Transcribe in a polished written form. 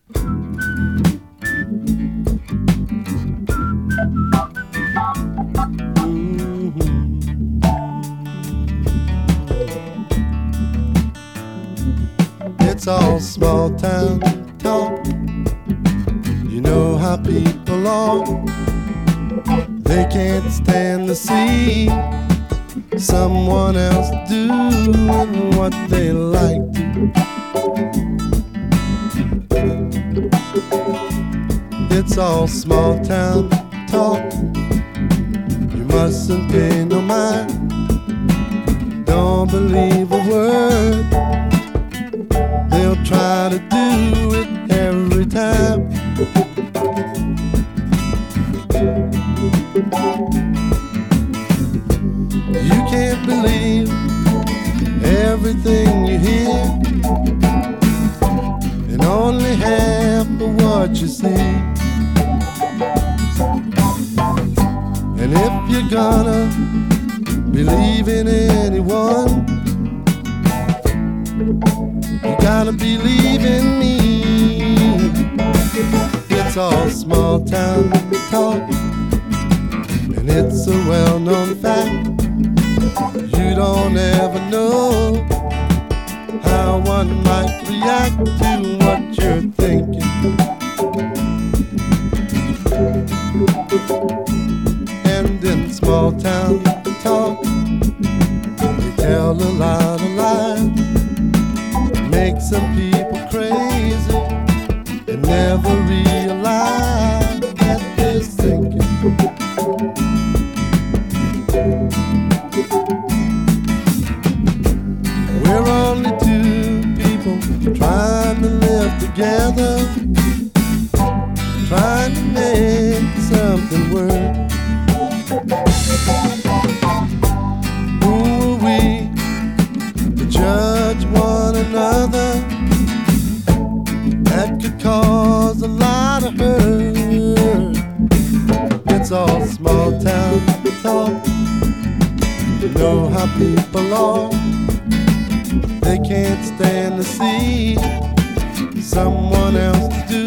It's all small town talk. You know how people are. They can't stand to see someone else doing what they like to. It's all small town talk. You mustn't pay no mind. Don't believe a word. They'll try to do it every time. You can't believe everything you hear, and only half of what you see. And if you're gonna believe in anyone, you gotta believe in me. It's all small town talk, and it's a well-known fact. You don't ever know how one might react to what you're thinking. And in small town talk, they tell a lot of lies, make some people crazy and never realize that they're thinking. We're only two people trying to live together, trying to make something work. Who are we to judge one another? That could cause a lot of hurt. It's all small town talk. You know how people are. They can't stand to see someone else do